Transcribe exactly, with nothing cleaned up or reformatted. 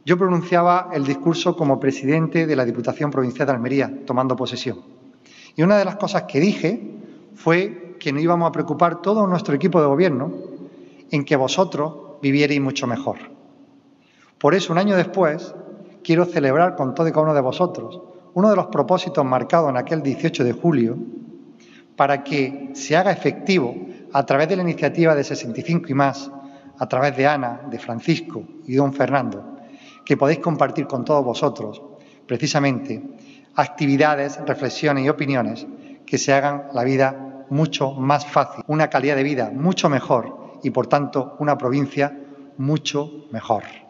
Yo pronunciaba el discurso como presidente de la Diputación Provincial de Almería, tomando posesión. Y una de las cosas que dije fue que nos íbamos a preocupar todo nuestro equipo de gobierno en que vosotros vivierais mucho mejor. Por eso, un año después, quiero celebrar con todo y cada uno de vosotros uno de los propósitos marcados en aquel dieciocho de julio para que se haga efectivo a través de la iniciativa de sesenta y cinco y más, a través de Ana, de Francisco y don Fernando, que podéis compartir con todos vosotros, precisamente, actividades, reflexiones y opiniones que se hagan la vida mucho más fácil, una calidad de vida mucho mejor y, por tanto, una provincia mucho mejor.